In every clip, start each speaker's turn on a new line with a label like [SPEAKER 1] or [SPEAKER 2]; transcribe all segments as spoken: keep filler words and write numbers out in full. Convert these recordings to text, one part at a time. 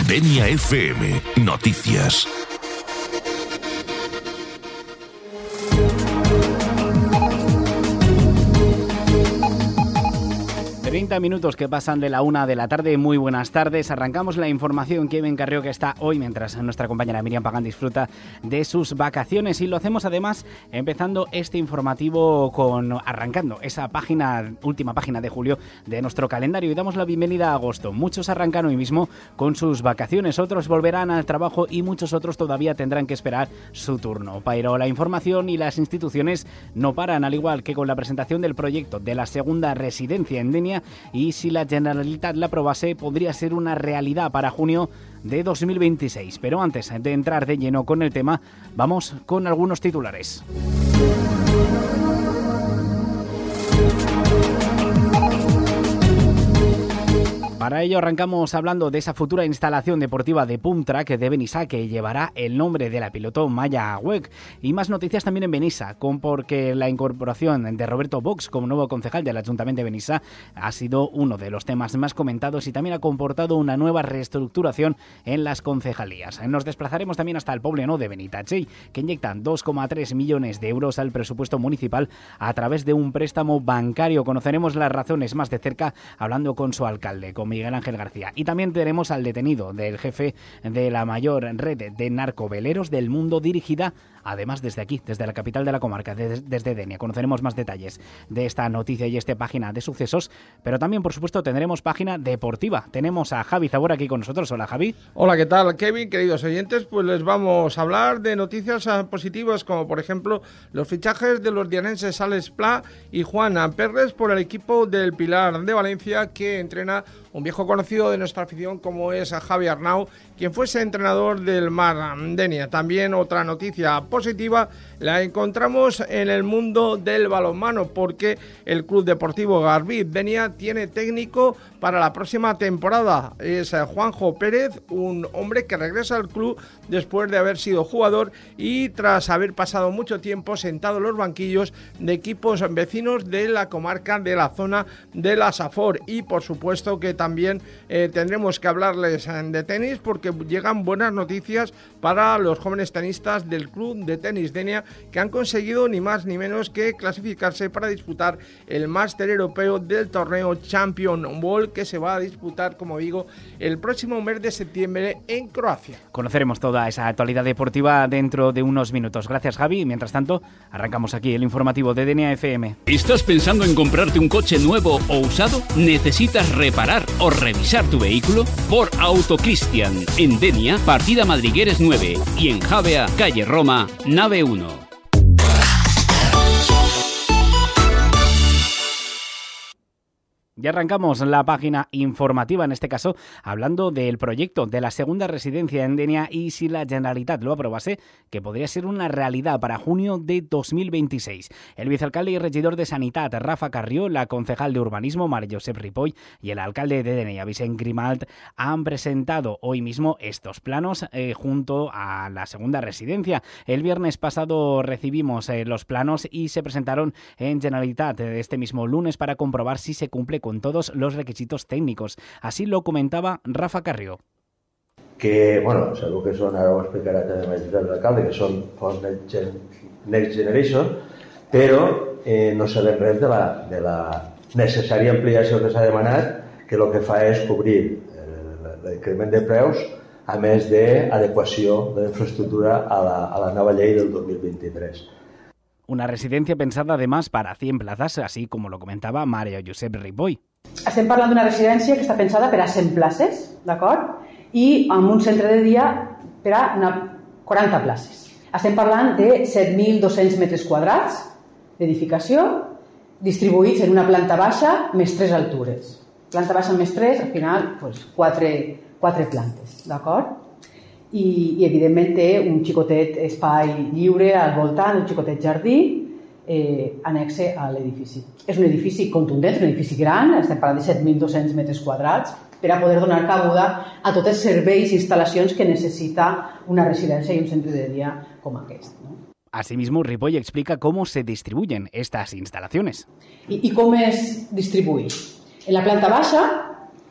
[SPEAKER 1] Denia F M, noticias.
[SPEAKER 2] treinta minutos que pasan de la una de la tarde. Muy buenas tardes. Arrancamos la información. Kevin Carrió, que está hoy, mientras nuestra compañera Miriam Pagán disfruta de sus vacaciones, y lo hacemos además empezando este informativo con arrancando esa página, última página de julio de nuestro calendario, y damos la bienvenida a agosto. Muchos arrancan hoy mismo con sus vacaciones, otros volverán al trabajo y muchos otros todavía tendrán que esperar su turno. Pero la información y las instituciones no paran, al igual que con la presentación del proyecto de la segunda residencia en Denia, y si la Generalitat la aprobase podría ser una realidad para junio de dos mil veintiséis. Pero antes de entrar de lleno con el tema, vamos con algunos titulares. Para ello arrancamos hablando de esa futura instalación deportiva de Pump Track de Benissa, que llevará el nombre de la piloto Maya Agüec. Y más noticias también en Benissa, con porque la incorporación de Roberto Box como nuevo concejal del Ayuntamiento de Benissa ha sido uno de los temas más comentados y también ha comportado una nueva reestructuración en las concejalías. Nos desplazaremos también hasta el Pobleno de Benitatxell, que inyectan dos coma tres millones de euros al presupuesto municipal a través de un préstamo bancario. Conoceremos las razones más de cerca hablando con su alcalde, con Miguel Ángel García. Y también tenemos al detenido del jefe de la mayor red de narcoveleros del mundo, dirigida además desde aquí, desde la capital de la comarca, desde, desde Denia. Conoceremos más detalles de esta noticia y esta página de sucesos, pero también, por supuesto, tendremos página deportiva. Tenemos a Javi Zabor aquí con nosotros. Hola, Javi.
[SPEAKER 3] Hola, ¿qué tal, Kevin? Queridos oyentes, pues les vamos a hablar de noticias positivas, como por ejemplo los fichajes de los dianenses Alex Pla y Juan Perres por el equipo del Pilar de Valencia, que entrena un viejo conocido de nuestra afición como es Javi Arnau, quien fuese entrenador del Mar Denia. También otra noticia positiva la encontramos en el mundo del balonmano, porque el Club Deportivo Garbí Denia tiene técnico para la próxima temporada. Es Juanjo Pérez, un hombre que regresa al club después de haber sido jugador y tras haber pasado mucho tiempo sentado en los banquillos de equipos vecinos de la comarca de la zona de la Safor. Y por supuesto que también eh, tendremos que hablarles de tenis, porque llegan buenas noticias para los jóvenes tenistas del Club de Tenis Denia, que han conseguido ni más ni menos que clasificarse para disputar el máster europeo del torneo Champion Ball, que se va a disputar, como digo, el próximo mes de septiembre en Croacia.
[SPEAKER 2] Conoceremos toda esa actualidad deportiva dentro de unos minutos. Gracias, Javi. Mientras tanto, arrancamos aquí el informativo de Denia F M.
[SPEAKER 4] ¿Estás pensando en comprarte un coche nuevo o usado? ¿Necesitas reparar o revisar tu vehículo? Por Autocristian, en Denia, partida Madrigueres nueve, y en Javea, calle Roma, nave uno.
[SPEAKER 2] Ya arrancamos la página informativa, en este caso hablando del proyecto de la segunda residencia en Denia, y si la Generalitat lo aprobase, que podría ser una realidad para junio de dos mil veintiséis. El vicealcalde y regidor de Sanitat, Rafa Carrió, la concejal de Urbanismo, María Josep Ripoll, y el alcalde de Denia, Vicent Grimalt, han presentado hoy mismo estos planos eh, junto a la segunda residencia. El viernes pasado recibimos eh, los planos y se presentaron en Generalitat este mismo lunes para comprobar si se cumple con con todos los requisitos técnicos. Así lo comentaba Rafa Carrió.
[SPEAKER 5] Que, bueno, segur que són, ara ho explicarà també l'alcalde, que són fons Next Generation, però eh, no sabem res de la, de la necessària ampliació que s'ha demanat, que el que fa és cobrir l'increment de preus, a més d'adequació de la infraestructura a la, a la nova llei del dos mil vint-i-tres.
[SPEAKER 2] Una residencia pensada además para cien plazas, así como lo comentaba María Josep Ripoll.
[SPEAKER 6] Estem parlant d'una residència que està pensada per a cent places, d'acord? I amb un centre de dia per a una quaranta places. Estem parlant de set mil dos-cents metres quadrats d'edificació distribuïts en una planta baixa més tres altures. Planta baixa més tres, al final, pues, quatre, quatre plantes, d'acord? I, i evidentment té un xicotet espai lliure al voltant, un xicotet jardí eh, anexe a l'edifici. És un edifici contundent, un edifici gran, estem parlant de set mil dos-cents metres quadrats, per a poder donar cabuda a tots els serveis i instal·lacions que necessita una residència i un centre de dia com aquest, no?
[SPEAKER 2] Asimismo, Ripoll explica cómo se distribuyen estas instalaciones.
[SPEAKER 6] I, i com es distribueix? En la planta baixa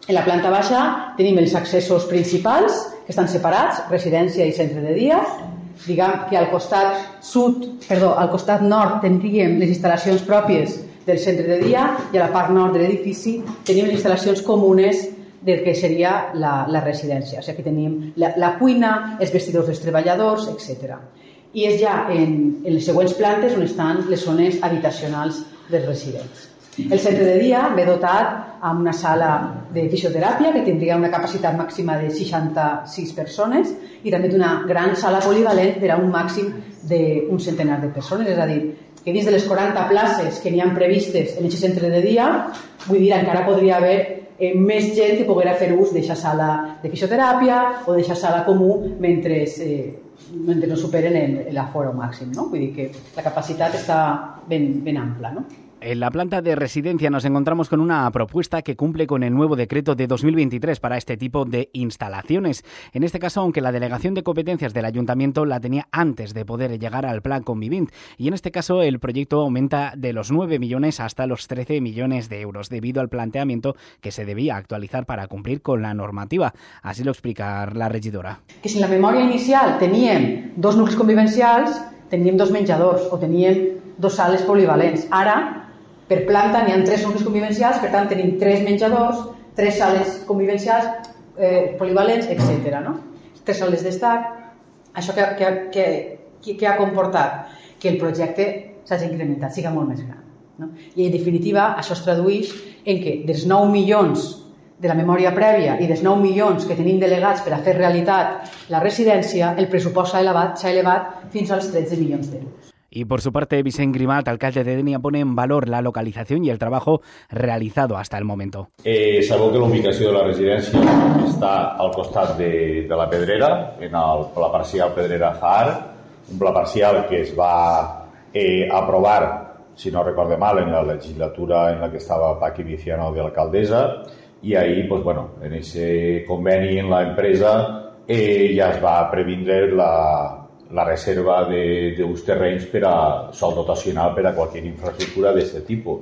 [SPEAKER 6] En la planta baixa tenim els accessos principals, que estan separats, residència i centre de dia. Diguem que al costat sud, perdó, al costat nord tindríem les instal·lacions pròpies del centre de dia i a la part nord de l'edifici tenim les instal·lacions comunes del que seria la, la residència. O sigui, aquí tenim la, la cuina, els vestidors dels treballadors, etcètera. I és ja en, en les següents plantes on estan les zones habitacionals dels residents. El centre de dia ve dotat amb una sala de fisioteràpia que tindria una capacitat màxima de seixanta-sis persones i també d'una gran sala polivalent per a un màxim d'un centenar de persones. És a dir, que dins de les quaranta places que n'hi ha previstes en aquest centre de dia, vull dir, encara podria haver eh, més gent que poguera fer ús d'aquesta sala de fisioteràpia o d'aquesta sala comú mentre, eh, mentre no superen l'aforo màxim, no? Vull dir que la capacitat està ben, ben ampla, no?
[SPEAKER 2] En la planta de residencia nos encontramos con una propuesta que cumple con el nuevo decreto de dos mil veintitrés para este tipo de instalaciones. En este caso, aunque la delegación de competencias del ayuntamiento la tenía antes de poder llegar al plan Convivint, y en este caso el proyecto aumenta de los nueve millones hasta los trece millones de euros, debido al planteamiento que se debía actualizar para cumplir con la normativa. Así lo explica la regidora.
[SPEAKER 6] Que si en la memòria inicial teníem dos nuclis convivencials, teníem dos menjadors o teníem dos sales polivalents. Ara, per planta n'hi ha tres nuclis convivencials, per tant tenim tres menjadors, tres sales convivencials, eh, polivalents, etcètera. No? Tres sales d'estar. Això que, que, que, que ha comportat que el projecte s'hagi incrementat, siga molt més gran. No? I en definitiva això es tradueix en que dels nou milions de la memòria prèvia i dels nou milions que tenim delegats per a fer realitat la residència, el pressupost s'ha elevat, s'ha elevat fins als tretze milions d'euros.
[SPEAKER 2] Y por su parte, Vicent Grimat, alcalde de Denia, pone en valor la localización y el trabajo realizado hasta el momento.
[SPEAKER 7] Eh, sabeu que la ubicació de la residència està al costat de, de la Pedrera, en el pla parcial Pedrera-Zahar, un pla parcial que es va eh, aprovar, si no recorde mal, en la legislatura en la que estava Paqui Viciano de l'alcaldessa, i ahí, pues, bueno, en ese conveni en la empresa eh, ja es va previndre la la reserva d'uns terrenys per a sol dotacional per a qualsevol infraestructura d'aquest tipus.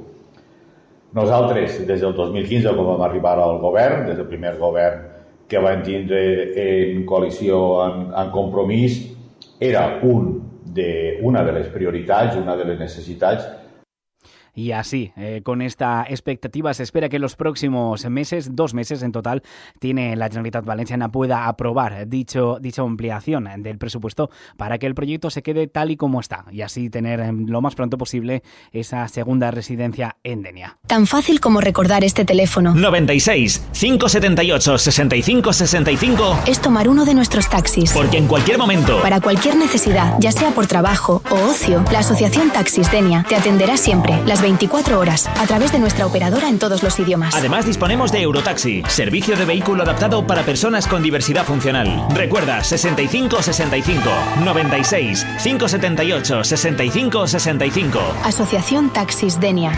[SPEAKER 7] Nosaltres, des del dos mil quinze, quan vam arribar al govern, des del primer govern que vam tindre en coalició, en, en compromís, era un de, una de les prioritats, una de les necessitats.
[SPEAKER 2] Y así, eh, con esta expectativa, se espera que en los próximos meses, dos meses en total, tiene la Generalitat Valenciana pueda aprobar dicho, dicha ampliación del presupuesto para que el proyecto se quede tal y como está y así tener lo más pronto posible esa segunda residencia en Denia.
[SPEAKER 8] Tan fácil como recordar este teléfono.
[SPEAKER 9] noventa y seis, cinco setenta y ocho, sesenta y cinco sesenta y cinco.
[SPEAKER 8] Es tomar uno de nuestros taxis.
[SPEAKER 9] Porque en cualquier momento,
[SPEAKER 8] para cualquier necesidad, ya sea por trabajo o ocio, la Asociación Taxis Denia te atenderá siempre, las veinticuatro horas, a través de nuestra operadora en todos los idiomas.
[SPEAKER 9] Además, disponemos de Eurotaxi, servicio de vehículo adaptado para personas con diversidad funcional. Recuerda, sesenta y cinco sesenta y cinco, noventa y seis, cinco setenta y ocho, sesenta y cinco sesenta y cinco.
[SPEAKER 8] Asociación Taxis Denia.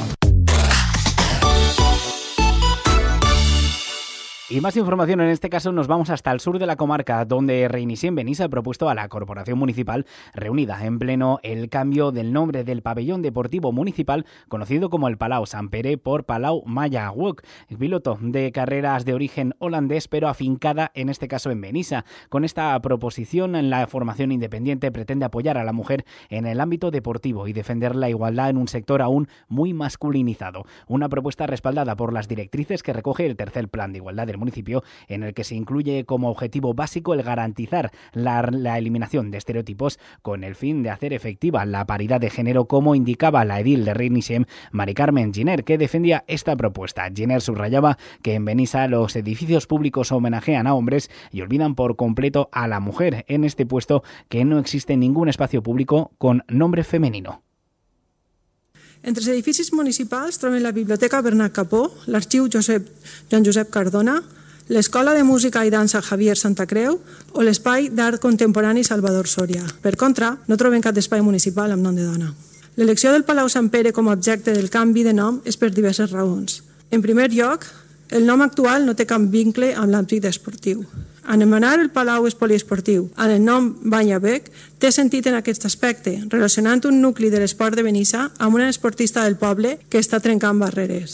[SPEAKER 2] Y más información, en este caso nos vamos hasta el sur de la comarca, donde Reinicien Benissa ha propuesto a la Corporación Municipal reunida en pleno el cambio del nombre del pabellón deportivo municipal conocido como el Palau Sant Pere por Palau Maya Walk, piloto de carreras de origen holandés pero afincada en este caso en Benissa. Con esta proposición, la formación independiente pretende apoyar a la mujer en el ámbito deportivo y defender la igualdad en un sector aún muy masculinizado. Una propuesta respaldada por las directrices que recoge el tercer plan de igualdad del municipio, en el que se incluye como objetivo básico el garantizar la, la eliminación de estereotipos con el fin de hacer efectiva la paridad de género, como indicaba la edil de Reinicien, Mari Carmen Giner, que defendía esta propuesta. Giner subrayaba que en Benissa los edificios públicos homenajean a hombres y olvidan por completo a la mujer en este puesto, que no existe ningún espacio público con nombre femenino.
[SPEAKER 10] Entre els edificis municipals trobem la Biblioteca Bernat Capó, l'Arxiu Josep, Joan Josep Cardona, l'Escola de Música i Dansa Javier Santa Creu o l'Espai d'Art Contemporani Salvador Soria. Per contra, no trobem cap espai municipal amb nom de dona. L'elecció del Palau Sant Pere com a objecte del canvi de nom és per diverses raons. En primer lloc, el nom actual no té cap vincle amb l'àmbit esportiu. Anomenar el Palau és poliesportiu amb el nom Banya Bec té sentit en aquest aspecte, relacionant un nucli de l'esport de Benissa amb una esportista del poble que està trencant barreres.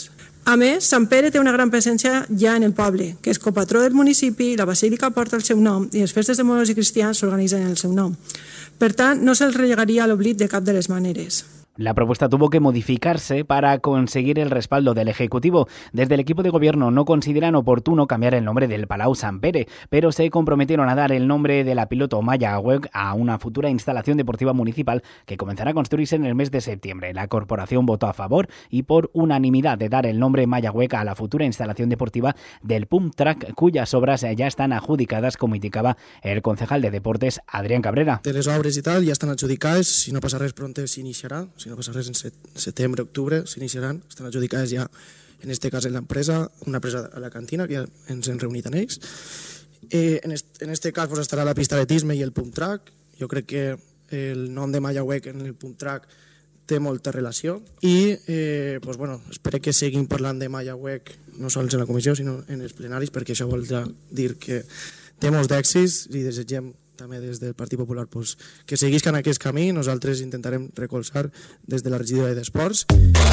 [SPEAKER 10] A més, Sant Pere té una gran presència ja en el poble, que és copatró del municipi, la basílica porta el seu nom i les festes de moros i cristians s'organitzen en el seu nom. Per tant, no se'ls relegaria a l'oblit de cap de les maneres.
[SPEAKER 2] La propuesta tuvo que modificarse para conseguir el respaldo del Ejecutivo. Desde el equipo de gobierno no consideran oportuno cambiar el nombre del Palau Sant Pere, pero se comprometieron a dar el nombre de la piloto Maya Aweg a una futura instalación deportiva municipal que comenzará a construirse en el mes de septiembre. La corporación votó a favor y por unanimidad de dar el nombre Maya Aweg a la futura instalación deportiva del Pump Track, cuyas obras ya están adjudicadas, como indicaba el concejal de Deportes, Adrián Cabrera.
[SPEAKER 11] De les obres i tal ja estan adjudicades, si no passa res pronte s'iniciarà. Si no passa res, en setembre, octubre, s'iniciaran, estan adjudicades ja, en aquest cas, en l'empresa, una empresa a la cantina, que ja ens hem reunit amb ells. Eh, en aquest cas pues, estarà la pista d'atletisme i el pump track. Jo crec que el nom de Maya Aweg en el pump track té molta relació i eh, pues, bueno, espero que seguim parlant de Maya Aweg no sols en la comissió, sinó en els plenaris, perquè això vol dir que té molts d'èxits i desitgem també des del Partit Popular pues, que seguiscan aquest camí. Nosaltres intentarem recolzar des de la regidoria d'Esports.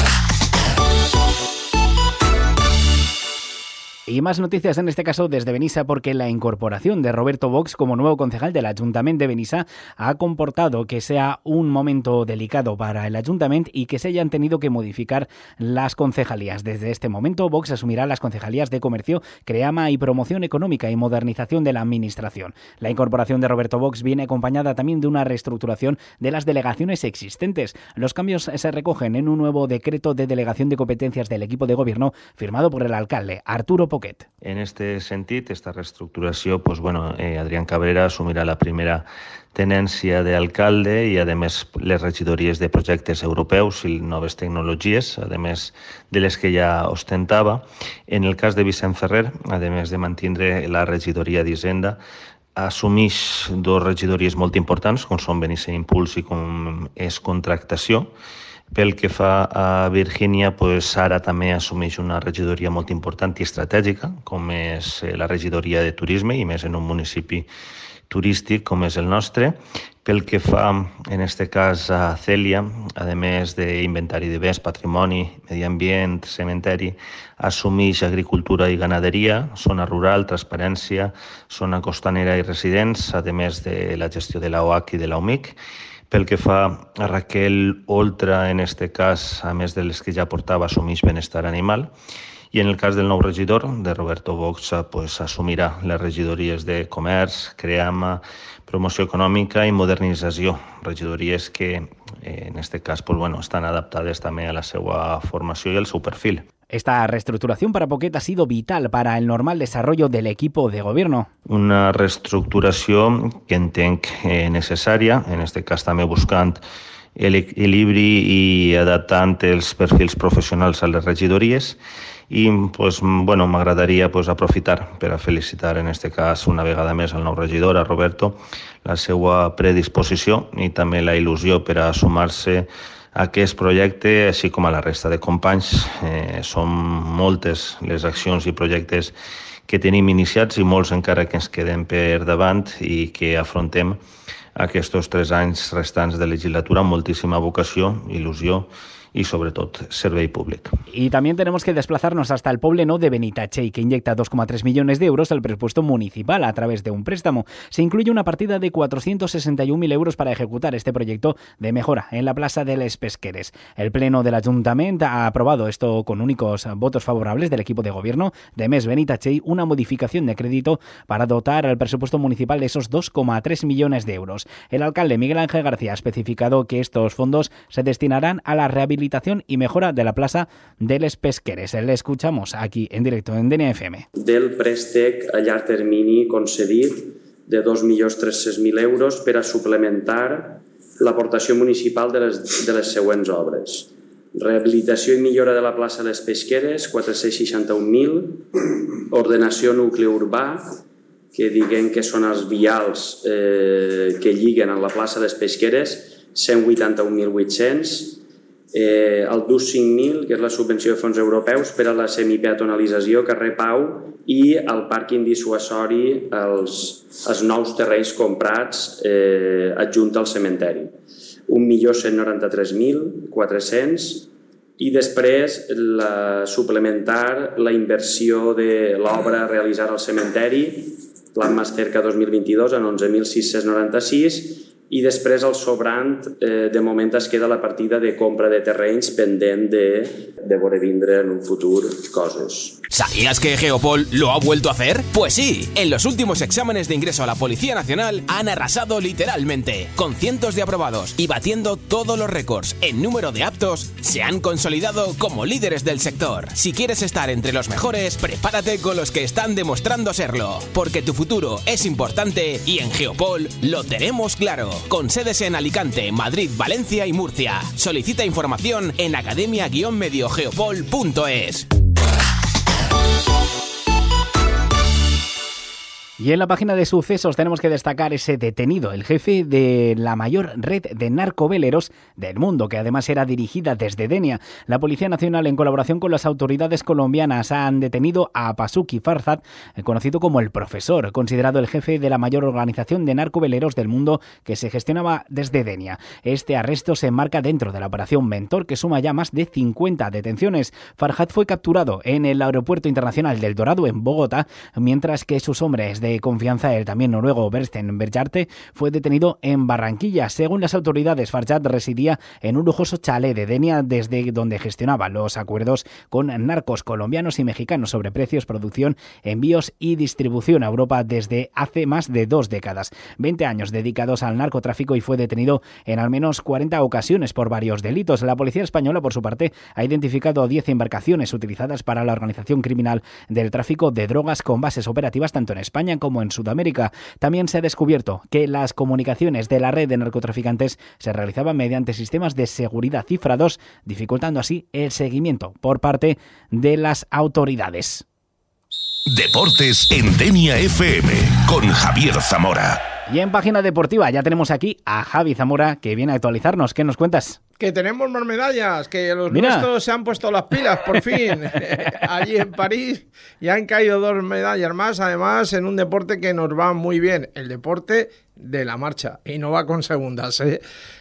[SPEAKER 2] Y más noticias en este caso desde Benissa, porque la incorporación de Roberto Vox como nuevo concejal del Ayuntamiento de Benissa ha comportado que sea un momento delicado para el Ayuntamiento y que se hayan tenido que modificar las concejalías. Desde este momento, Vox asumirá las concejalías de Comercio, Creama y Promoción Económica y Modernización de la Administración. La incorporación de Roberto Vox viene acompañada también de una reestructuración de las delegaciones existentes. Los cambios se recogen en un nuevo decreto de delegación de competencias del equipo de gobierno firmado por el alcalde, Arturo Poquet.
[SPEAKER 12] En este sentit, esta reestructuració, pues, bueno, eh, Adrián Cabrera assumirà la primera tenència d'alcalde i, a més, les regidories de projectes europeus i noves tecnologies, a més de les que ja ostentava. En el cas de Vicent Ferrer, a més de mantindre la regidoria d'Hisenda, assumeix dues regidories molt importants, com són Benissa Impuls i com és Contractació. Pel que fa a Virgínia, pues, ara també assumeix una regidoria molt important i estratègica, com és la regidoria de Turisme, i més en un municipi turístic com és el nostre. Pel que fa, en aquest cas, a Cèlia, a més d'inventari de béns, patrimoni, medi ambient, cementeri, assumeix agricultura i ganaderia, zona rural, transparència, zona costanera i residents, a més de la gestió de l'O H i de l'O M I C. Pel que fa a Raquel Oltra, en aquest cas, a més de les que ja portava, assumeix benestar animal. I en el cas del nou regidor, de Roberto Vox, pues, assumirà les regidories de Comerç, Creama, Promoció Econòmica i Modernització. Regidories que, en aquest cas, pues, bueno, estan adaptades també a la seva formació i al seu perfil.
[SPEAKER 2] Esta reestructuración para Poquet ha sido vital para el normal desarrollo del equipo de gobierno.
[SPEAKER 12] Una reestructuració que entenc eh, necessària, en aquest cas també buscant l'equilibri i adaptant els perfils professionals a les regidories. I pues, bueno, m'agradaria pues, aprofitar per a felicitar en aquest cas una vegada més al nou regidor, a Roberto, la seva predisposició i també la il·lusió per a sumar-se a aquest projecte, així com a la resta de companys. Eh, són moltes les accions i projectes que tenim iniciats i molts encara que ens queden per davant i que afrontem aquests tres anys restants de legislatura amb moltíssima vocació, il·lusió y sobre todo servei públic.
[SPEAKER 2] Y también tenemos que desplazarnos hasta el Pobleno de Benitachell, que inyecta dos coma tres millones de euros al presupuesto municipal a través de un préstamo. Se incluye una partida de cuatrocientos sesenta y un mil euros para ejecutar este proyecto de mejora en la plaza de Les Pesqueres. El Pleno del Ayuntamiento ha aprobado esto con únicos votos favorables del equipo de gobierno de Mes Benitachell, una modificación de crédito para dotar al presupuesto municipal de esos dos coma tres millones de euros. El alcalde Miguel Ángel García ha especificado que estos fondos se destinarán a la rehabilitación y mejora de la plaza de Les Pesqueres. Le escuchamos aquí en directo en D N F M.
[SPEAKER 13] Del préstec a llarg termini concedit de dos milions tres-cents mil euros per a suplementar l'aportació municipal de les, de les següents obres. Rehabilitació i millora de la plaça de Les Pesqueres, quatre-cents seixanta-un mil. Ordenació nucli urbà, que diguem que són els vials eh, que lliguen a la plaça de Les Pesqueres, cent vuitanta-un mil vuit-cents. Eh, el D U S cinc mil, que és la subvenció de fons europeus per a la semipeatonalització carrer Pau, i el pàrquing dissuasori als, als nous terrenys comprats eh, adjunt al cementeri. un milió cent noranta-tres mil quatre-cents i després la, suplementar la inversió de l'obra a realitzar al cementeri, Plan Más Cerca dos mil vint-i-dos en onze mil sis-cents noranta-sis, i després el sobrant, eh, de moment es queda la partida de compra de terrenys pendent de, de veure vindre en un futur coses.
[SPEAKER 14] ¿Sabías que Geopol lo ha vuelto a hacer? Pues sí, en los últimos exámenes de ingreso a la Policía Nacional han arrasado literalmente, con cientos de aprobados y batiendo todos los récords en número de aptos, se han consolidado como líderes del sector. Si quieres estar entre los mejores, prepárate con los que están demostrando serlo, porque tu futuro es importante y en Geopol lo tenemos claro. Con sedes en Alicante, Madrid, Valencia y Murcia. Solicita información en academia guion medio geopol punto es.
[SPEAKER 2] Y en la página de sucesos tenemos que destacar ese detenido, el jefe de la mayor red de narcoveleros del mundo, que además era dirigida desde Denia. La Policía Nacional, en colaboración con las autoridades colombianas, han detenido a Pasuki Farzad, conocido como el Profesor, considerado el jefe de la mayor organización de narcoveleros del mundo que se gestionaba desde Denia. Este arresto se enmarca dentro de la operación Mentor, que suma ya más de cincuenta detenciones. Farzad fue capturado en el Aeropuerto Internacional del Dorado en Bogotá, mientras que sus hombres de confianza, el también noruego Bersten Berjarte, fue detenido en Barranquilla. Según las autoridades, Farzad residía en un lujoso chalet de Denia, desde donde gestionaba los acuerdos con narcos colombianos y mexicanos sobre precios, producción, envíos y distribución a Europa desde hace más de dos décadas. veinte años dedicados al narcotráfico, y fue detenido en al menos cuarenta ocasiones por varios delitos. La policía española, por su parte, ha identificado diez embarcaciones utilizadas para la organización criminal del tráfico de drogas, con bases operativas tanto en España como en Sudamérica. También se ha descubierto que las comunicaciones de la red de narcotraficantes se realizaban mediante sistemas de seguridad cifrados, dificultando así el seguimiento por parte de las autoridades.
[SPEAKER 1] Deportes en Denia F M con Javier Zamora.
[SPEAKER 2] Y en página deportiva ya tenemos aquí a Javi Zamora, que viene a actualizarnos. ¿Qué nos cuentas?
[SPEAKER 3] Que tenemos más medallas, que los
[SPEAKER 2] Mira.
[SPEAKER 3] nuestros se han puesto las pilas, por fin. Allí en París ya han caído dos medallas más, además en un deporte que nos va muy bien, el deporte de la marcha, y no va con segundas, ¿eh?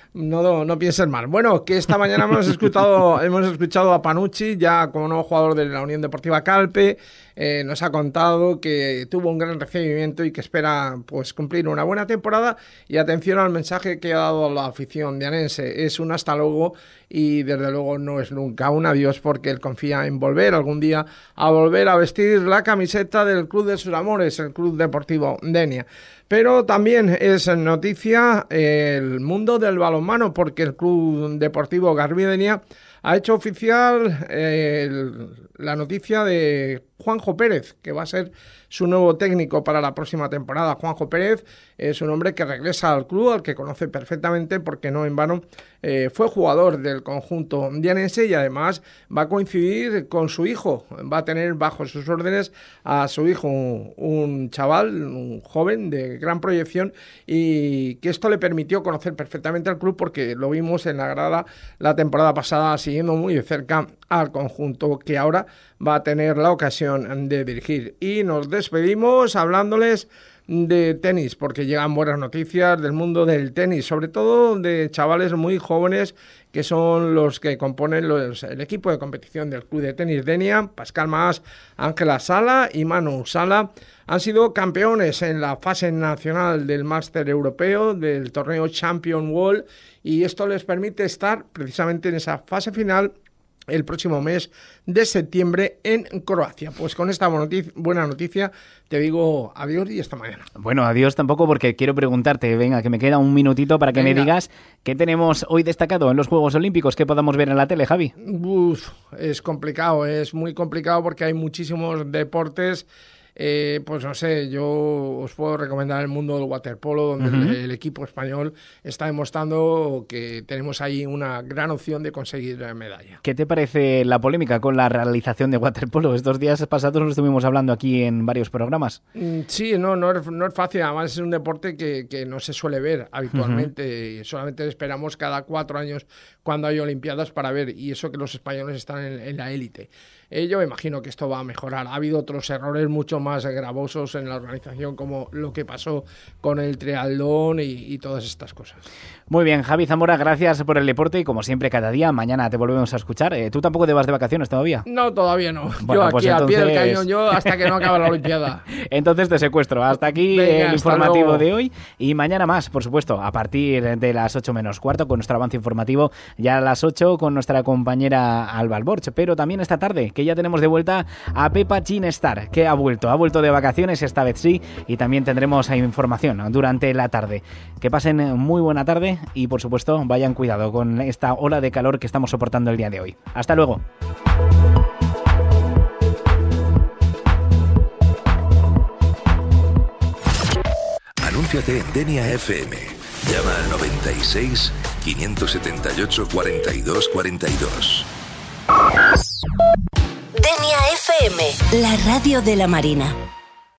[SPEAKER 3] No, no pienses mal. Bueno, que esta mañana hemos escuchado, hemos escuchado a Panucci, ya como nuevo jugador de la Unión Deportiva Calpe. Eh, nos ha contado que tuvo un gran recibimiento y que espera pues cumplir una buena temporada. Y atención al mensaje que ha dado la afición dianense: es un hasta luego, y desde luego no es nunca un adiós, porque él confía en volver algún día a volver a vestir la camiseta del club de sus amores, el Club Deportivo Denia. Pero también es noticia el mundo del balonmano, porque el Club Deportivo Garbí Denia ha hecho oficial eh, el, la noticia de Juanjo Pérez, que va a ser su nuevo técnico para la próxima temporada. Juanjo Pérez es un hombre que regresa al club, al que conoce perfectamente, porque no en vano eh, fue jugador del conjunto dianense, y además va a coincidir con su hijo. Va a tener bajo sus órdenes a su hijo, un, un chaval, un joven de gran proyección, y que esto le permitió conocer perfectamente al club, porque lo vimos en la grada la temporada pasada, siguiendo muy de cerca al conjunto que ahora va a tener la ocasión de dirigir. Y nos despedimos hablándoles de tenis, porque llegan buenas noticias del mundo del tenis, sobre todo de chavales muy jóvenes que son los que componen los, el equipo de competición del Club de Tenis Denia. Pascal Mas, Ángela Sala y Manu Sala han sido campeones en la fase nacional del Máster Europeo, del torneo Champion World, y esto les permite estar precisamente en esa fase final el próximo mes de septiembre en Croacia. Pues con esta buena noticia te digo adiós y hasta mañana.
[SPEAKER 2] Bueno, adiós tampoco, porque quiero preguntarte, venga, que me queda un minutito para que venga. me digas qué tenemos hoy destacado en los Juegos Olímpicos que podamos ver en la tele, Javi.
[SPEAKER 3] Uf, es complicado, es muy complicado, porque hay muchísimos deportes. Eh, pues no sé, yo os puedo recomendar el mundo del waterpolo, donde uh-huh. el, el equipo español está demostrando que tenemos ahí una gran opción de conseguir medalla.
[SPEAKER 2] ¿Qué te parece la polémica con la realización de waterpolo? Estos días pasados lo estuvimos hablando aquí en varios programas.
[SPEAKER 3] Sí, no, no es, no es fácil, además es un deporte que, que no se suele ver habitualmente, uh-huh. solamente esperamos cada cuatro años cuando hay olimpiadas para ver, y eso que los españoles están en, en la élite. Eh, yo imagino que esto va a mejorar. Ha habido otros errores mucho los más gravosos en la organización, como lo que pasó con el triatlón y, y todas estas cosas.
[SPEAKER 2] Muy bien, Javi Zamora, gracias por el deporte y como siempre cada día, mañana te volvemos a escuchar. Eh, ¿Tú tampoco te vas de vacaciones todavía?
[SPEAKER 3] No, todavía no.
[SPEAKER 2] Bueno,
[SPEAKER 3] yo
[SPEAKER 2] pues
[SPEAKER 3] aquí
[SPEAKER 2] entonces...
[SPEAKER 3] al pie del cañón, yo hasta que no acabe la Olimpiada.
[SPEAKER 2] Entonces te secuestro. Hasta aquí
[SPEAKER 3] Venga,
[SPEAKER 2] el
[SPEAKER 3] hasta
[SPEAKER 2] informativo
[SPEAKER 3] luego.
[SPEAKER 2] de hoy y mañana más, por supuesto, a partir de las ocho menos cuarto con nuestro avance informativo, ya a las ocho con nuestra compañera Alba Alborch, pero también esta tarde que ya tenemos de vuelta a Pepa Ginestar, que ha vuelto, ha vuelto de vacaciones, esta vez sí, y también tendremos información durante la tarde. Que pasen muy buena tarde y por supuesto vayan cuidado con esta ola de calor que estamos soportando el día de hoy. Hasta luego.
[SPEAKER 1] Anúnciate en Denia F M. Llama al noventa y seis, quinientos setenta y ocho, cuarenta y dos cuarenta y dos.
[SPEAKER 15] Denia F M, la radio de la Marina.